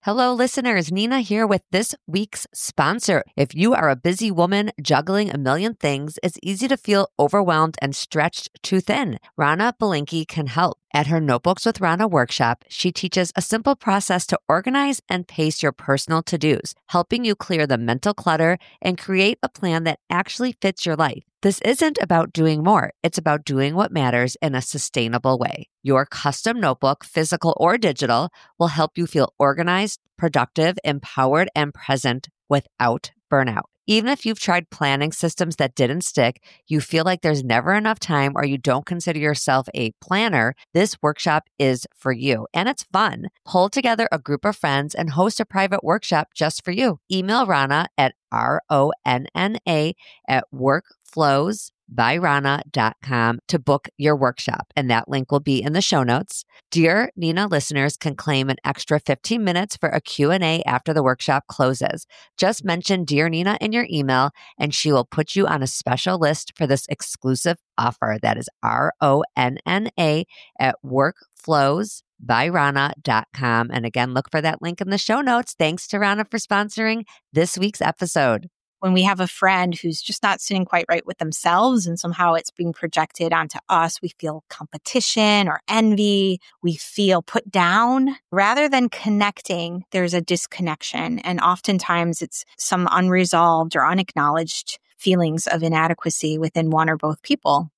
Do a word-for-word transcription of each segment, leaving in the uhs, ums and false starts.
Hello, listeners. Nina here with this week's sponsor. If you are a busy woman juggling a million things, it's easy to feel overwhelmed and stretched too thin. Rana Balinki can help. At her Notebooks with Rana workshop, she teaches a simple process to organize and pace your personal to-dos, helping you clear the mental clutter and create a plan that actually fits your life. This isn't about doing more. It's about doing what matters in a sustainable way. Your custom notebook, physical or digital, will help you feel organized, productive, empowered, and present without burnout. Even if you've tried planning systems that didn't stick, you feel like there's never enough time, or you don't consider yourself a planner, this workshop is for you. And it's fun. Pull together a group of friends and host a private workshop just for you. Email Rana at R O N N A at workflows by rana dot com to book your workshop. And that link will be in the show notes. Dear Nina listeners can claim an extra fifteen minutes for a Q and A after the workshop closes. Just mention Dear Nina in your email and she will put you on a special list for this exclusive offer. That is R O N N A at workflows by rana dot com. And again, look for that link in the show notes. Thanks to Rana for sponsoring this week's episode. When we have a friend who's just not sitting quite right with themselves and somehow it's being projected onto us, we feel competition or envy. We feel put down. Rather than connecting, there's a disconnection. And oftentimes it's some unresolved or unacknowledged feelings of inadequacy within one or both people.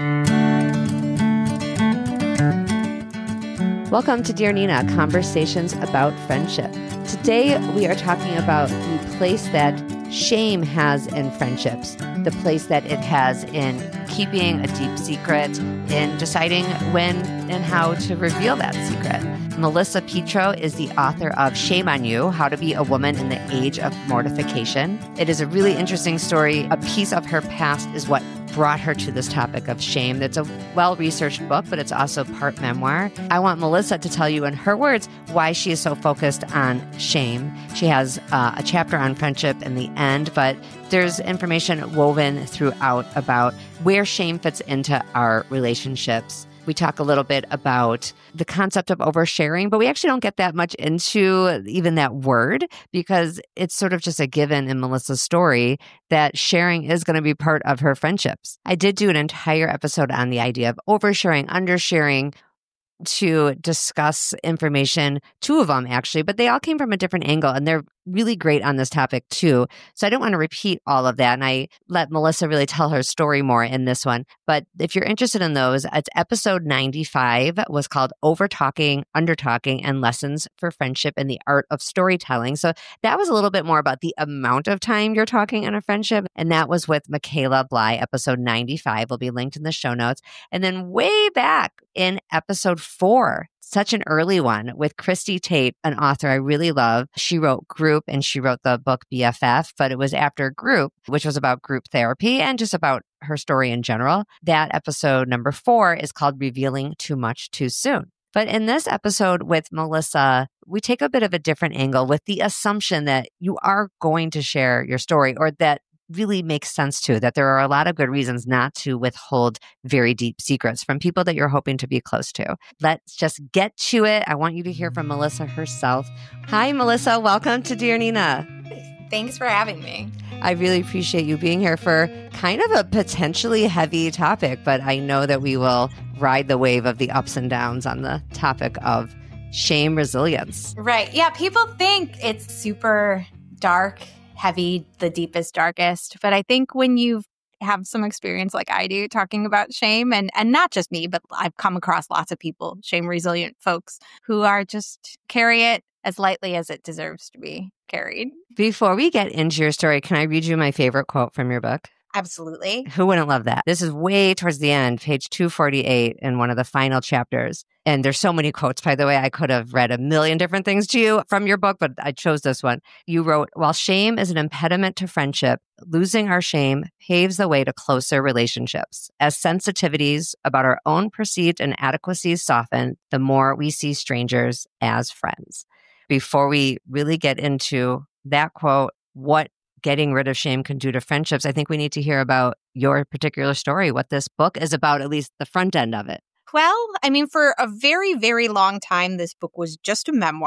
Welcome to Dear Nina, conversations about friendship. Today, we are talking about the place that shame has in friendships, the place that it has in keeping a deep secret, in deciding when and how to reveal that secret. Melissa Petro is the author of Shame on You, How to Be a Woman in the Age of Mortification. It is a really interesting story. A piece of her past is what brought her to this topic of shame. It's a well-researched book, but it's also part memoir. I want Melissa to tell you in her words why she is so focused on shame. She has uh, a chapter on friendship in the end, but there's information woven throughout about where shame fits into our relationships. We talk a little bit about the concept of oversharing, but we actually don't get that much into even that word because it's sort of just a given in Melissa's story that sharing is going to be part of her friendships. I did do an entire episode on the idea of oversharing, undersharing, to discuss information, two of them actually, but they all came from a different angle and they're really great on this topic too. So I don't want to repeat all of that. And I let Melissa really tell her story more in this one. But if you're interested in those, it's episode ninety-five was called Over Talking, Under Talking, and Lessons for Friendship and the Art of Storytelling. So that was a little bit more about the amount of time you're talking in a friendship. And that was with Michaela Bly, episode ninety-five will be linked in the show notes. And then way back in episode four, such an early one with Christy Tate, an author I really love. She wrote Group and she wrote the book B F F, but it was after Group, which was about group therapy and just about her story in general. That episode number four is called Revealing Too Much Too Soon. But in this episode with Melissa, we take a bit of a different angle with the assumption that you are going to share your story, or that really makes sense too, that there are a lot of good reasons not to withhold very deep secrets from people that you're hoping to be close to. Let's just get to it. I want you to hear from Melissa herself. Hi, Melissa. Welcome to Dear Nina. Thanks for having me. I really appreciate you being here for kind of a potentially heavy topic, but I know that we will ride the wave of the ups and downs on the topic of shame resilience. Right. Yeah. People think it's super dark, heavy, the deepest, darkest. But I think when you have some experience like I do talking about shame, and, and not just me, but I've come across lots of people, shame resilient folks, who are just carry it as lightly as it deserves to be carried. Before we get into your story, can I read you my favorite quote from your book? Absolutely. Who wouldn't love that? This is way towards the end, page two forty-eight in one of the final chapters. And there's so many quotes, by the way. I could have read a million different things to you from your book, but I chose this one. You wrote, while shame is an impediment to friendship, losing our shame paves the way to closer relationships. As sensitivities about our own perceived inadequacies soften, the more we see strangers as friends. Before we really get into that quote, what getting rid of shame can do to friendships, I think we need to hear about your particular story, what this book is about, at least the front end of it. Well, I mean, for a very, very long time, this book was just a memoir.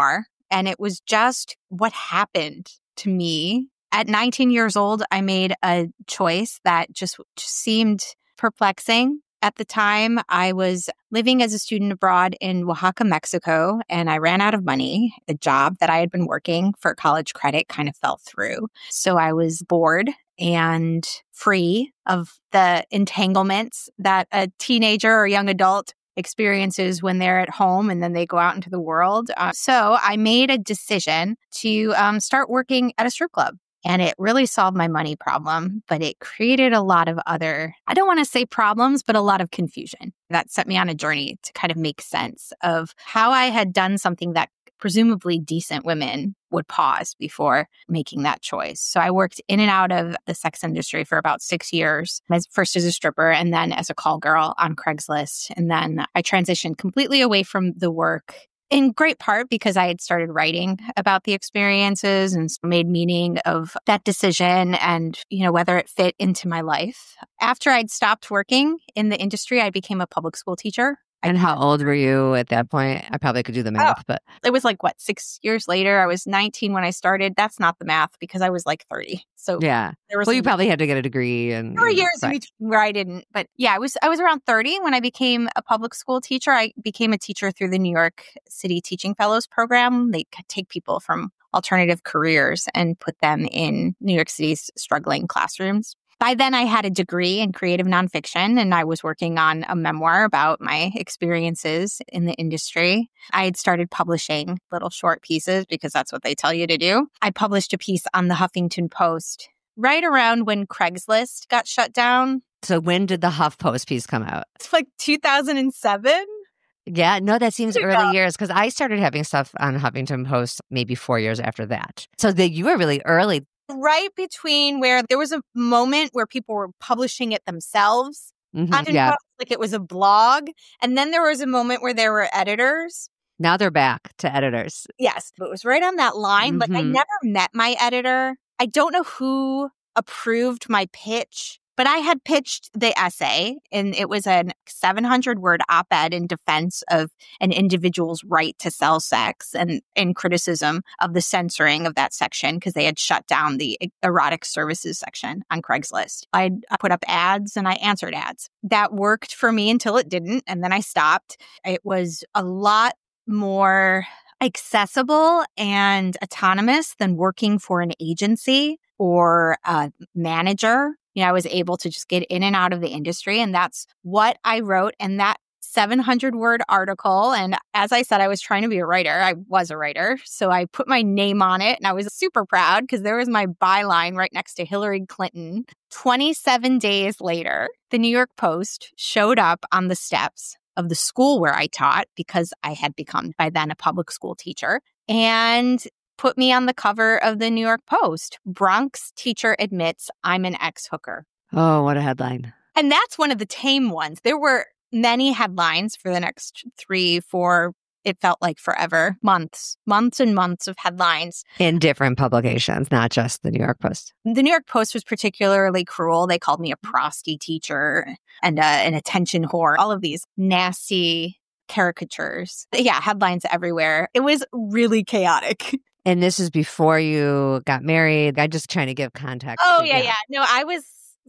And it was just what happened to me. At nineteen years old, I made a choice that just, just seemed perplexing. At the time, I was living as a student abroad in Oaxaca, Mexico, and I ran out of money. The job that I had been working for college credit kind of fell through. So I was bored and free of the entanglements that a teenager or young adult experiences when they're at home and then they go out into the world. Uh, so I made a decision to um, start working at a strip club. And it really solved my money problem, but it created a lot of other, I don't want to say problems, but a lot of confusion. That set me on a journey to kind of make sense of how I had done something that presumably decent women would pause before making that choice. So I worked in and out of the sex industry for about six years, as first as a stripper and then as a call girl on Craigslist. And then I transitioned completely away from the work, in great part because I had started writing about the experiences and made meaning of that decision and, you know, whether it fit into my life. After I'd stopped working in the industry, I became a public school teacher. And how old were you at that point? I probably could do the math, oh, but it was like, what, six years later? I was nineteen when I started. That's not the math because I was like thirty. So yeah. There was well, you probably had to get a degree. And there were you know, years right. in between where I didn't. But yeah, I was I was around thirty when I became a public school teacher. I became a teacher through the New York City Teaching Fellows program. They take people from alternative careers and put them in New York City's struggling classrooms. By then, I had a degree in creative nonfiction, and I was working on a memoir about my experiences in the industry. I had started publishing little short pieces because that's what they tell you to do. I published a piece on the Huffington Post right around when Craigslist got shut down. So when did the HuffPost piece come out? It's like two thousand seven. Yeah, no, that seems Yeah. early years because I started having stuff on Huffington Post maybe four years after that. So that you were really early. Right between where there was a moment where people were publishing it themselves. Mm-hmm, Huffington yeah. Post, like it was a blog. And then there was a moment where there were editors. Now they're back to editors. Yes, but it was right on that line. Mm-hmm. Like I never met my editor. I don't know who approved my pitch, but I had pitched the essay and it was a seven hundred word op-ed in defense of an individual's right to sell sex and in criticism of the censoring of that section because they had shut down the erotic services section on Craigslist. I put up ads and I answered ads. That worked for me until it didn't. And then I stopped. It was a lot more accessible and autonomous than working for an agency or a manager. You know, I was able to just get in and out of the industry. And that's what I wrote in that seven hundred word article. And as I said, I was trying to be a writer. I was a writer. So I put my name on it and I was super proud because there was my byline right next to Hillary Clinton. twenty-seven days later, the New York Post showed up on the steps of the school where I taught because I had become by then a public school teacher and put me on the cover of the New York Post. Bronx teacher admits I'm an ex-hooker. Oh, what a headline. And that's one of the tame ones. There were many headlines for the next three, four, it felt like forever, months, months and months of headlines. In different publications, not just the New York Post. The New York Post was particularly cruel. They called me a prosty teacher and uh, an attention whore, all of these nasty caricatures. Yeah, headlines everywhere. It was really chaotic. And this is before you got married. I'm just trying to give context. Oh, yeah, yeah. No, I was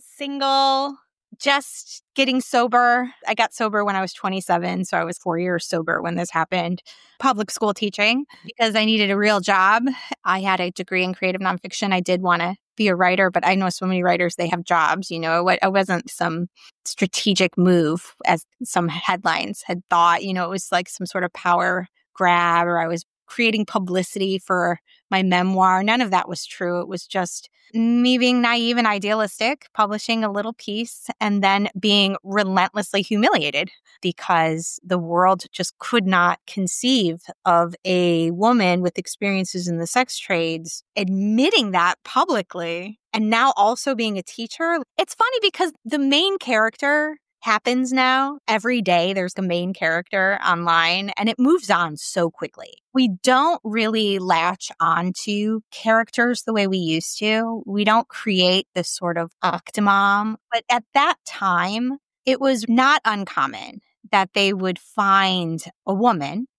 single, just getting sober. I got sober when I was twenty-seven. So I was four years sober when this happened. Public school teaching because I needed a real job. I had a degree in creative nonfiction. I did want to be a writer, but I know so many writers, they have jobs. You know, it wasn't some strategic move as some headlines had thought. You know, it was like some sort of power grab or I was creating publicity for my memoir. None of that was true. It was just me being naive and idealistic, publishing a little piece, and then being relentlessly humiliated because the world just could not conceive of a woman with experiences in the sex trades admitting that publicly and now also being a teacher. It's funny because the main character happens now. Every day there's the main character online and it moves on so quickly. We don't really latch onto characters the way we used to. We don't create this sort of octomom. But at that time, it was not uncommon that they would find a woman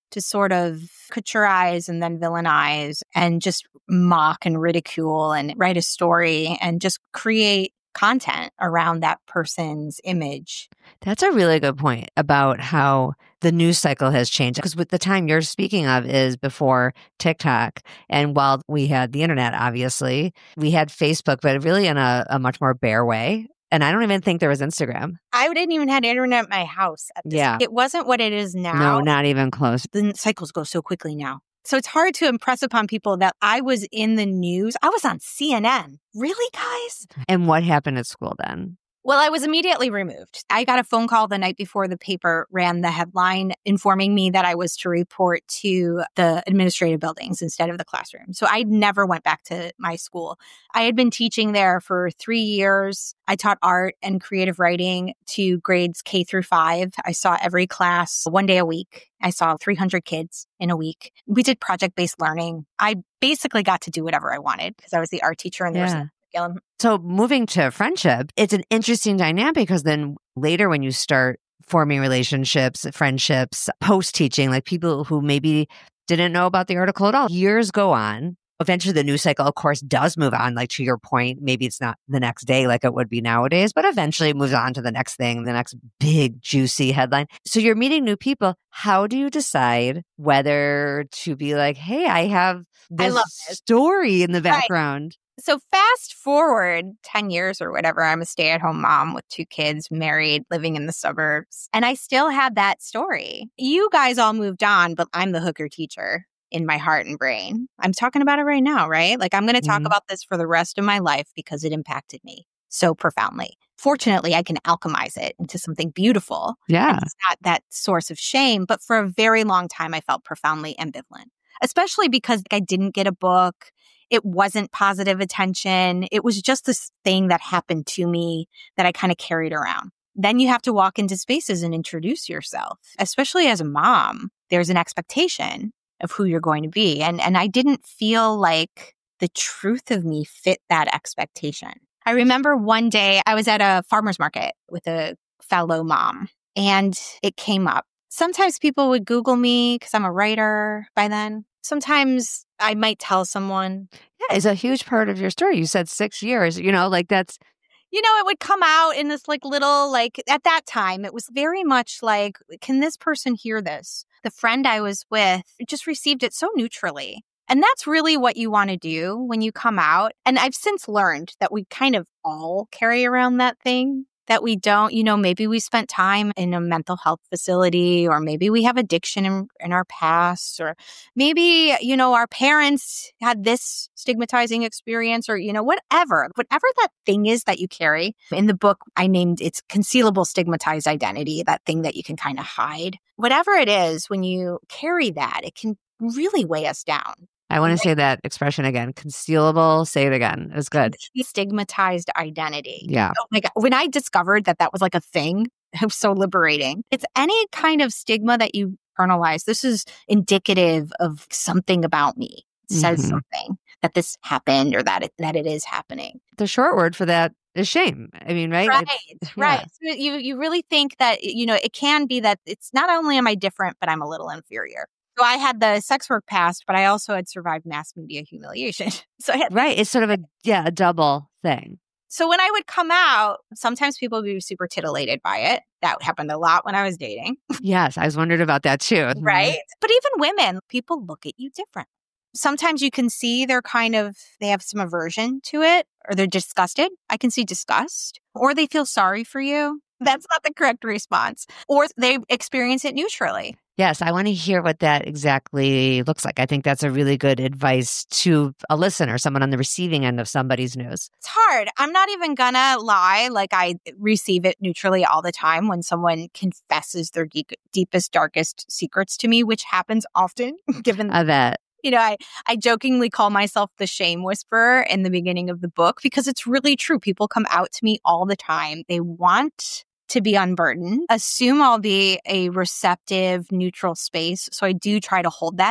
to sort of couturize and then villainize and just mock and ridicule and write a story and just create content around that person's image. That's a really good point about how the news cycle has changed. Because with the time you're speaking of is before TikTok. And while we had the internet, obviously, we had Facebook, but really in a, a much more bare way. And I don't even think there was Instagram. I didn't even have internet at my house. At this. Yeah. It wasn't what it is now. No, not even close. The cycles go so quickly now. So it's hard to impress upon people that I was in the news. I was on C N N. Really, guys? And what happened at school then? Well, I was immediately removed. I got a phone call the night before the paper ran the headline informing me that I was to report to the administrative buildings instead of the classroom. So I never went back to my school. I had been teaching there for three years. I taught art and creative writing to grades K through five. I saw every class one day a week. I saw three hundred kids in a week. We did project-based learning. I basically got to do whatever I wanted because I was the art teacher and there was Yeah. curriculum. So moving to friendship, it's an interesting dynamic because then later when you start forming relationships, friendships, post-teaching, like people who maybe didn't know about the article at all, years go on. Eventually the news cycle, of course, does move on. Like to your point, maybe it's not the next day like it would be nowadays, but eventually it moves on to the next thing, the next big, juicy headline. So you're meeting new people. How do you decide whether to be like, hey, I have I this love this. story in the Right. background? So fast forward ten years or whatever, I'm a stay-at-home mom with two kids, married, living in the suburbs. And I still had that story. You guys all moved on, but I'm the hooker teacher in my heart and brain. I'm talking about it right now, right? Like I'm going to talk Mhm. about this for the rest of my life because it impacted me so profoundly. Fortunately, I can alchemize it into something beautiful. Yeah. And it's not that source of shame, but for a very long time, I felt profoundly ambivalent, especially because I didn't get a book. It wasn't positive attention. It was just this thing that happened to me that I kind of carried around. Then you have to walk into spaces and introduce yourself, especially as a mom. There's an expectation of who you're going to be. And, and I didn't feel like the truth of me fit that expectation. I remember one day I was at a farmer's market with a fellow mom and it came up. Sometimes people would Google me because I'm a writer by then. Sometimes I might tell someone. Yeah, it's a huge part of your story. You said six years, you know, like that's. You know, it would come out in this like little, like at that time, it was very much like, can this person hear this? The friend I was with just received it so neutrally. And that's really what you want to do when you come out. And I've since learned that we kind of all carry around that thing. That we don't, you know, maybe we spent time in a mental health facility, or maybe we have addiction in, in our past, or maybe, you know, our parents had this stigmatizing experience, or, you know, whatever, whatever that thing is that you carry. In the book, I named it's concealable stigmatized identity, that thing that you can kind of hide. Whatever it is, when you carry that, it can really weigh us down. I want to say that expression again. Concealable. Say it again. It was good. Stigmatized identity. Yeah. Oh my God. When I discovered that that was like a thing, it was so liberating. It's any kind of stigma that you internalize. This is indicative of something about me. It says Mhm. something that this happened or that it, that it is happening. The short word for that is shame. I mean, right? Right, It's- right. So you, you really think that, you know, it can be that it's not only am I different, but I'm a little inferior. So I had the sex work past, but I also had survived mass media humiliation. So I had, Right. It's sort of a, yeah, a double thing. so when I would come out, sometimes people would be super titillated by it. That happened a lot when I was dating, Yes. I was wondering about that too. Mhm. right? But even women, people look at you different. Sometimes you can see they're kind of, they have some aversion to it, or they're disgusted. I can see disgust, or they feel sorry for you. That's not the correct response. Or they experience it neutrally. Yes. I want to hear what that exactly looks like. I think that's a really good advice to a listener, someone on the receiving end of somebody's news. It's hard. I'm not even gonna lie. Like I receive it neutrally all the time when someone confesses their deep, deepest, darkest secrets to me, which happens often, given I bet. You know, I, I jokingly call myself the shame whisperer in the beginning of the book because it's really true. People come out to me all the time. They want to be unburdened, assume I'll be a receptive, neutral space. So I do try to hold that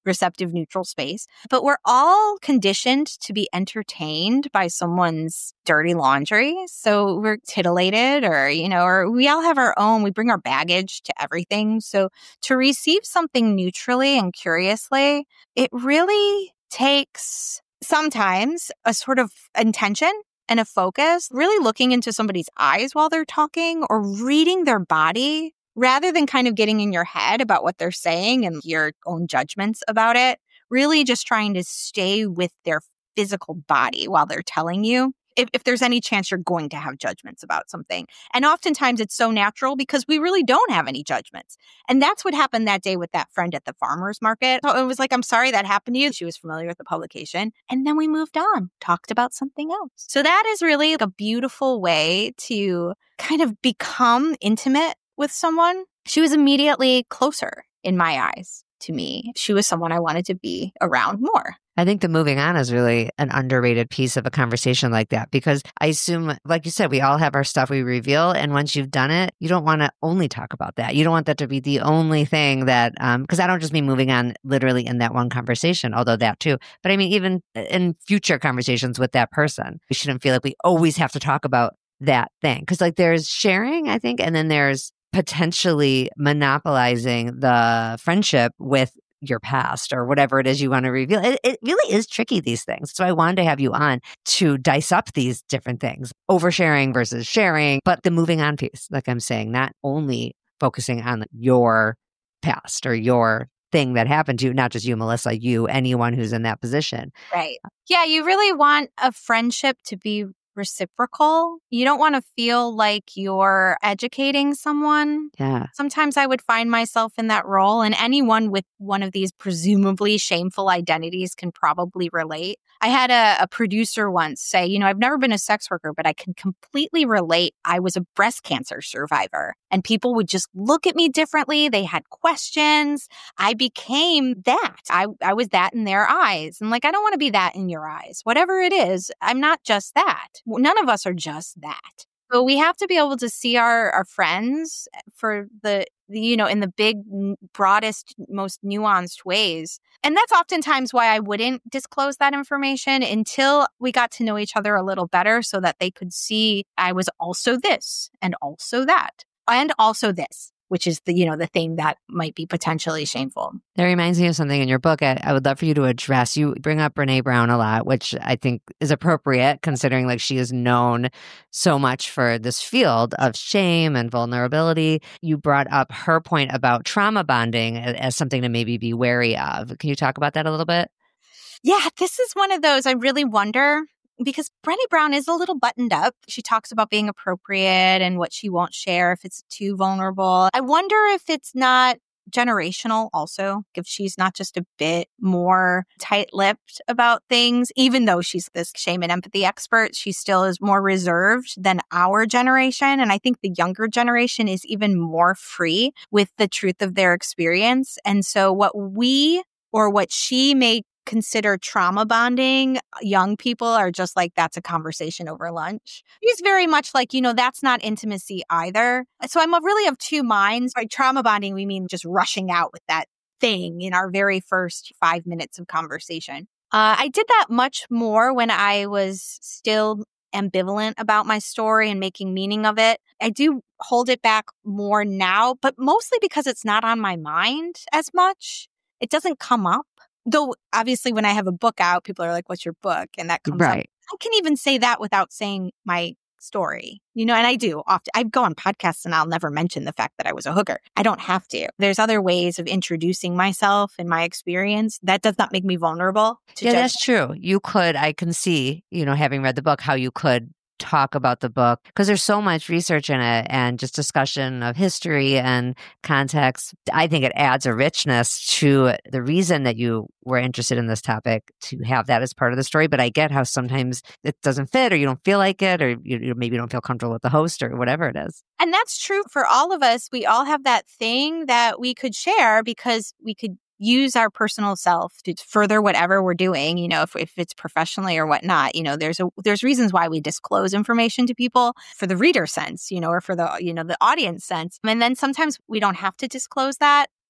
receptive, neutral space. But we're all conditioned to be entertained by someone's dirty laundry. So we're titillated or, you know, or we all have our own, we bring our baggage to everything. So to receive something neutrally and curiously, it really takes sometimes a sort of intention and a focus, really looking into somebody's eyes while they're talking or reading their body rather than kind of getting in your head about what they're saying and your own judgments about it. Really just trying to stay with their physical body while they're telling you. If, if there's any chance you're going to have judgments about something. And oftentimes it's so natural because we really don't have any judgments. And that's what happened that day with that friend at the farmer's market. So it was like, I'm sorry that happened to you. She was familiar with the publication. And then we moved on, talked about something else. So that is really like a beautiful way to kind of become intimate with someone. She was immediately closer in my eyes to me. She was someone I wanted to be around more. I think the moving on is really an underrated piece of a conversation like that, because I assume, like you said, we all have our stuff we reveal. And once you've done it, you don't want to only talk about that. You don't want that to be the only thing that, um, because I don't just mean moving on literally in that one conversation, although that too. But I mean, even in future conversations with that person, we shouldn't feel like we always have to talk about that thing. Because like there's sharing, I think, and then there's potentially monopolizing the friendship with your past or whatever it is you want to reveal. It, it really is tricky, these things. So I wanted to have you on to dice up these different things, oversharing versus sharing, but the moving on piece, like I'm saying, not only focusing on your past or your thing that happened to you, not just you, Melissa, you, anyone who's in that position. Right. Yeah, you really want a friendship to be reciprocal. You don't want to feel like you're educating someone. Yeah. Sometimes I would find myself in that role, and anyone with one of these presumably shameful identities can probably relate. I had a, a producer once say, you know, I've never been a sex worker, but I can completely relate. I was a breast cancer survivor, and people would just look at me differently. They had questions. I became that. I, I was that in their eyes. And like, I don't want to be that in your eyes. Whatever it is, I'm not just that. None of us are just that. So we have to be able to see our, our friends for the, the, you know, in the big, broadest, most nuanced ways. And that's oftentimes why I wouldn't disclose that information until we got to know each other a little better so that they could see I was also this and also that and also this, which is the, you know, the thing that might be potentially shameful. That reminds me of something in your book I, I would love for you to address. You bring up Brene Brown a lot, which I think is appropriate considering like she is known so much for this field of shame and vulnerability. You brought up her point about trauma bonding as, as something to maybe be wary of. Can you talk about that a little bit? Yeah, this is one of those I really wonder. Because Brene Brown is a little buttoned up. She talks about being appropriate and what she won't share if it's too vulnerable. I wonder if it's not generational also, if she's not just a bit more tight-lipped about things. Even though she's this shame and empathy expert, she still is more reserved than our generation. And I think the younger generation is even more free with the truth of their experience. And so what we or what she may consider trauma bonding, young people are just like, that's a conversation over lunch. He's very much like, you know, that's not intimacy either. So I'm really of two minds. By trauma bonding, we mean just rushing out with that thing in our very first five minutes of conversation. Uh, I did that much more when I was still ambivalent about my story and making meaning of it. I do hold it back more now, but mostly because it's not on my mind as much. It doesn't come up. Though, obviously, when I have a book out, people are like, what's your book? And that comes right. up. I can even say that without saying my story, you know, and I do often. I go on podcasts and I'll never mention the fact that I was a hooker. I don't have to. There's other ways of introducing myself and my experience. That does not make me vulnerable to Yeah, judge. that's true. You could, I can see, you know, having read the book, how you could talk about the book because there's so much research in it and just discussion of history and context. I think it adds a richness to the reason that you were interested in this topic to have that as part of the story. But I get how sometimes it doesn't fit or you don't feel like it or you, you maybe don't feel comfortable with the host or whatever it is. And that's true for all of us. We all have that thing that we could share because we could use our personal self to further whatever we're doing, you know, if, if it's professionally or whatnot. You know, there's a there's reasons why we disclose information to people for the reader sense, you know, or for the, you know, the audience sense. And then sometimes we don't have to disclose that.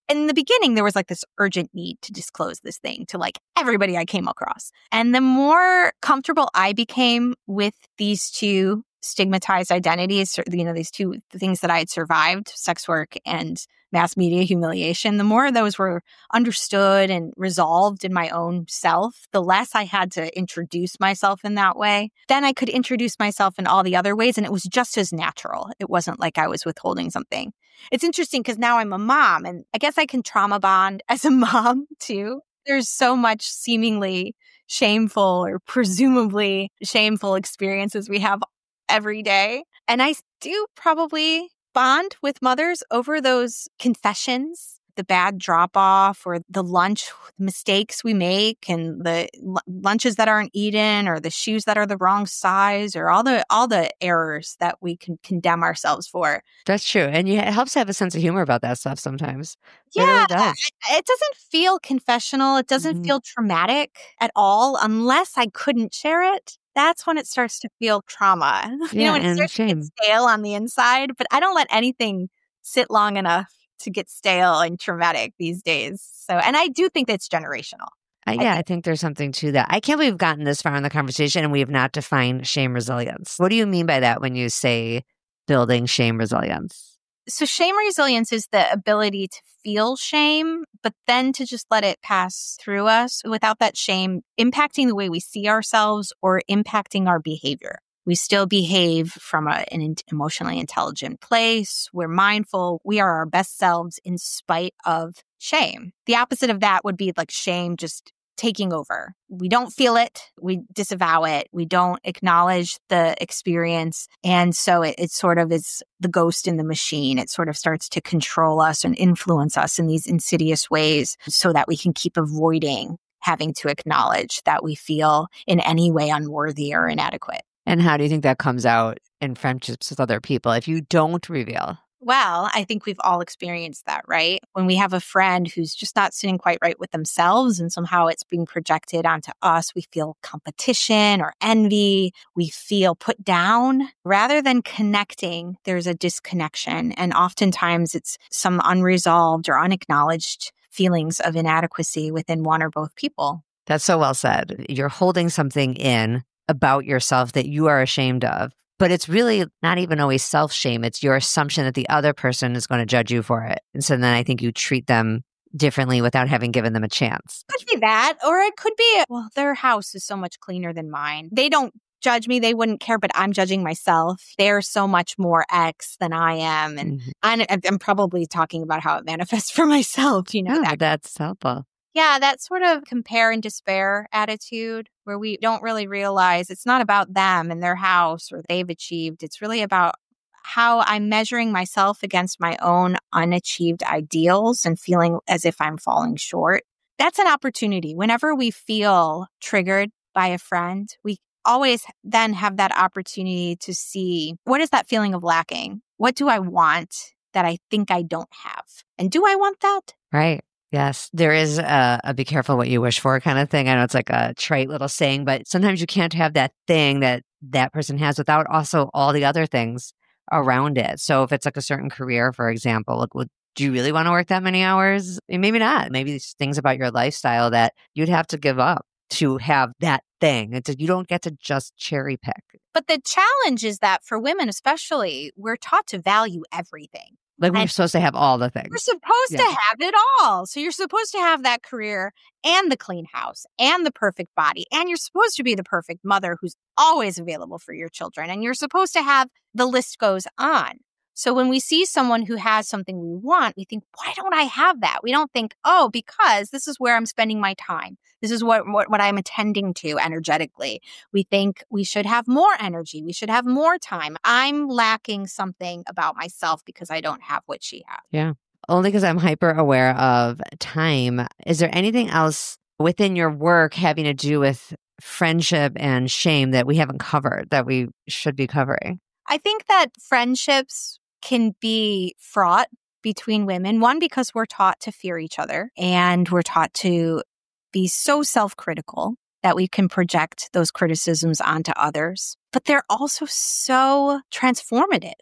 in the beginning, there was like this urgent need to disclose this thing to like everybody I came across. And the more comfortable I became with these two stigmatized identities, you know, these two things that I had survived, sex work and mass media humiliation, the more those were understood and resolved in my own self, the less I had to introduce myself in that way. Then I could introduce myself in all the other ways, and it was just as natural. It wasn't like I was withholding something. It's interesting because now I'm a mom, and I guess I can trauma bond as a mom too. There's so much seemingly shameful or presumably shameful experiences we have every day. And I do probably bond with mothers over those confessions, the bad drop off or the lunch mistakes we make and the l- lunches that aren't eaten or the shoes that are the wrong size or all the all the errors that we can condemn ourselves for. That's true. And you, it helps to have a sense of humor about that stuff sometimes. It Yeah, really does. it, it doesn't feel confessional. It doesn't Mhm. feel traumatic at all unless I couldn't share it. That's when it starts to feel trauma. You Yeah, know, when it and starts to get shame. stale on the inside, but I don't let anything sit long enough to get stale and traumatic these days. So, and I do think that's generational. Uh, I yeah, I think think there's something to that. I can't believe we've gotten this far in the conversation and we have not defined shame resilience. What do you mean by that when you say building shame resilience? so. Shame resilience is the ability to feel shame, but then to just let it pass through us without that shame impacting the way we see ourselves or impacting our behavior. We still behave from a, an in- emotionally intelligent place. We're mindful. We are our best selves in spite of shame. The opposite of that would be like shame just taking over. We don't feel it. We disavow it. We don't acknowledge the experience. And so it, it sort of is the ghost in the machine. It sort of starts to control us and influence us in these insidious ways so that we can keep avoiding having to acknowledge that we feel in any way unworthy or inadequate. And how do you think that comes out in friendships with other people if you don't reveal? Well, I think we've all experienced that, right? When we have a friend who's just not sitting quite right with themselves and somehow it's being projected onto us, we feel competition or envy. We feel put down. Rather than connecting, there's a disconnection. And oftentimes it's some unresolved or unacknowledged feelings of inadequacy within one or both people. That's so well said. You're holding something in about yourself that you are ashamed of. But it's really not even always self-shame. It's your assumption that the other person is going to judge you for it. And so then I think you treat them differently without having given them a chance. Could be that, or it could be, well, their house is so much cleaner than mine. They don't judge me. They wouldn't care, but I'm judging myself. They're so much more X than I am. And Mhm. I'm, I'm probably talking about how it manifests for myself, you know, Yeah, that but that's helpful. Yeah, that sort of compare and despair attitude where we don't really realize it's not about them and their house or they've achieved. It's really about how I'm measuring myself against my own unachieved ideals and feeling as if I'm falling short. That's an opportunity. Whenever we feel triggered by a friend, we always then have that opportunity to see, what is that feeling of lacking? What do I want that I think I don't have? And do I want that? Right. Yes, there is a, a be careful what you wish for kind of thing. I know it's like a trite little saying, but sometimes you can't have that thing that that person has without also all the other things around it. So if it's like a certain career, for example, like, well, do you really want to work that many hours? Maybe not. Maybe there's things about your lifestyle that you'd have to give up to have that thing. It's you don't get to just cherry pick. But the challenge is that for women especially, we're taught to value everything. Like we're And supposed to have all the You're things. supposed Yeah. to have it all. So you're supposed to have that career and the clean house and the perfect body. And you're supposed to be the perfect mother who's always available for your children. And you're supposed to have, the list goes on. So when we see someone who has something we want, we think, why don't I have that? We don't think, oh, because this is where I'm spending my time. This is what, what, what I'm attending to energetically. We think we should have more energy. We should have more time. I'm lacking something about myself because I don't have what she has. Yeah. Only because I'm hyper aware of time. Is there anything else within your work having to do with friendship and shame that we haven't covered that we should be covering? I think that friendships can be fraught between women. One, because we're taught to fear each other and we're taught to be so self-critical that we can project those criticisms onto others. But they're also so transformative.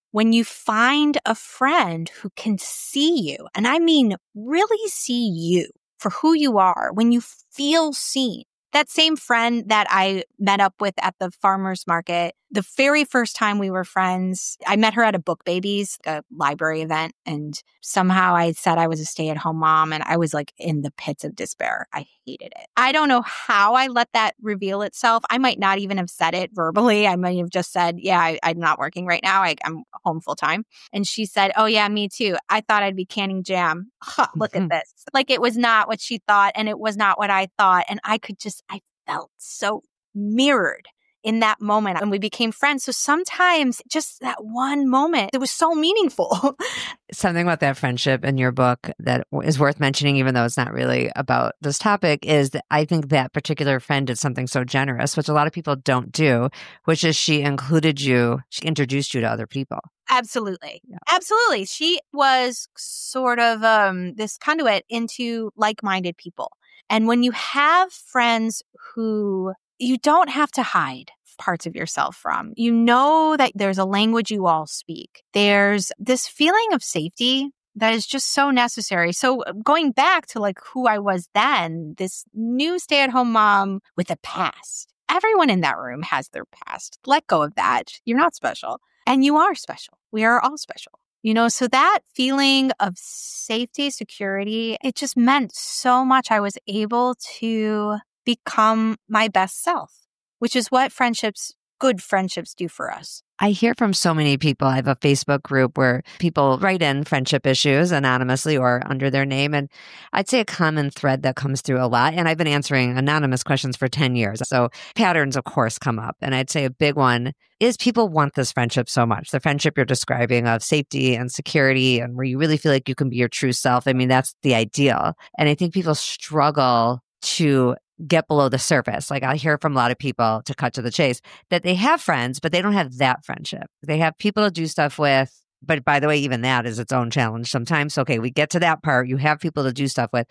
when you find a friend who can see you, and I mean really see you for who you are, when you feel seen. That same friend that I met up with at the farmer's market, the very first time we were friends, I met her at a Book Babies, a library event, and somehow I said I was a stay-at-home mom, and I was like in the pits of despair. I hated it. I don't know how I let that reveal itself. I might not even have said it verbally. I might have just said, yeah, I, I'm not working right now. I, I'm home full time. And she said, oh yeah, me too. I thought I'd be canning jam. Huh, look at this. Like it was not what she thought, and it was not what I thought. And I could just, I felt so mirrored in that moment, and we became friends. So sometimes just that one moment, it was so meaningful. Something about that friendship in your book that is worth mentioning, even though it's not really about this topic, is that I think that particular friend did something so generous, which a lot of people don't do, which is she included you, she introduced you to other people. Absolutely. Yeah. Absolutely. She was sort of um, this conduit into like-minded people. And when you have friends who you don't have to hide parts of yourself from, you know that there's a language you all speak. There's this feeling of safety that is just so necessary. So going back to like who I was then, this new stay-at-home mom with a past. Everyone in that room has their past. Let go of that. You're not special. And you are special. We are all special. You know, so that feeling of safety, security, it just meant so much. I was able to become my best self, which is what friendships, good friendships do for us. I hear from so many people. I have a Facebook group where people write in friendship issues anonymously or under their name. And I'd say a common thread that comes through a lot, and I've been answering anonymous questions for ten years. So patterns, of course, come up. And I'd say a big one is people want this friendship so much. The friendship you're describing of safety and security and where you really feel like you can be your true self. I mean, that's the ideal. And I think people struggle to get below the surface. Like I hear from a lot of people, to cut to the chase, that they have friends, but they don't have that friendship. They have people to do stuff with. But by the way, even that is its own challenge sometimes. Okay, we get to that part. You have people to do stuff with.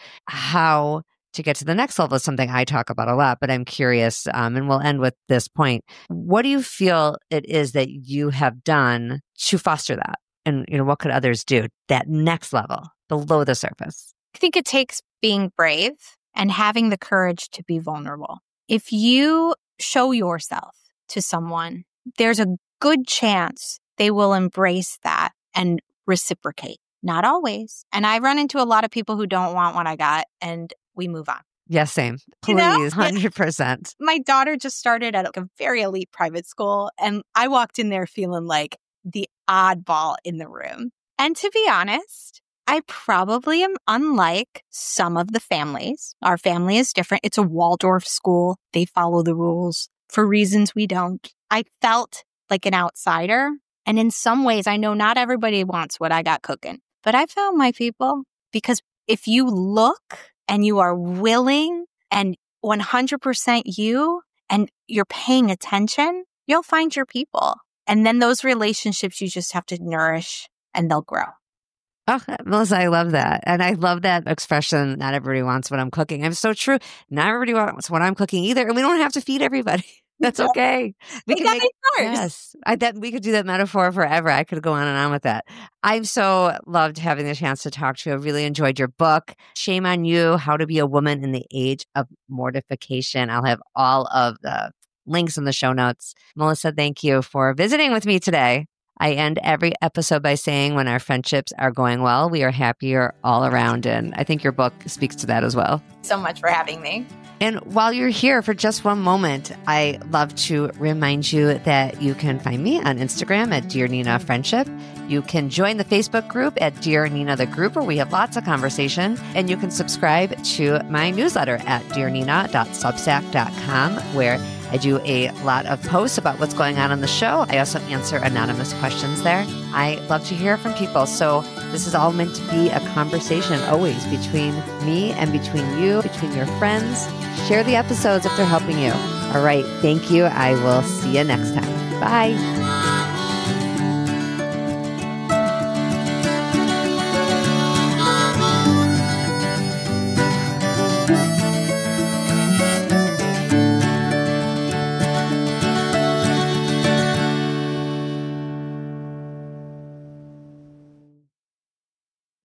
How to get to the next level is something I talk about a lot, but I'm curious, um, and we'll end with this point. What do you feel it is that you have done to foster that? And you know, what could others do? That next level, below the surface. I think it takes being brave and having the courage to be vulnerable. If you show yourself to someone, there's a good chance they will embrace that and reciprocate. Not always. And I run into a lot of people who don't want what I got, and we move on. Yes, same. Please, You know? one hundred percent. My daughter just started at a very elite private school, and I walked in there feeling like the oddball in the room. And to be honest, I probably am unlike some of the families. Our family is different. It's a Waldorf school. They follow the rules for reasons we don't. I felt like an outsider. And in some ways, I know not everybody wants what I got cooking, but I found my people, because if you look and you are willing and one hundred percent you, and you're paying attention, you'll find your people. And then those relationships you just have to nourish, and they'll grow. Oh, Melissa, I love that. And I love that expression, not everybody wants what I'm cooking. I'm so true. Not everybody wants what I'm cooking either. And we don't have to feed everybody. That's okay. We can make, yes, I, that, we could do that metaphor forever. I could go on and on with that. I've so loved having the chance to talk to you. I really enjoyed your book, Shame on You, How to Be a Woman in the Age of Mortification. I'll have all of the links in the show notes. Melissa, thank you for visiting with me today. I end every episode by saying when our friendships are going well, we are happier all around. And I think your book speaks to that as well. So much for having me. And while you're here for just one moment, I love to remind you that you can find me on Instagram at Dear Nina Friendship. You can join the Facebook group at Dear Nina the Group, where we have lots of conversation. And you can subscribe to my newsletter at dear nina dot substack dot com, where I do a lot of posts about what's going on in the show. I also answer anonymous questions there. I love to hear from people. So this is all meant to be a conversation always between me and between you, between your friends. Share the episodes if they're helping you. All right. Thank you. I will see you next time. Bye.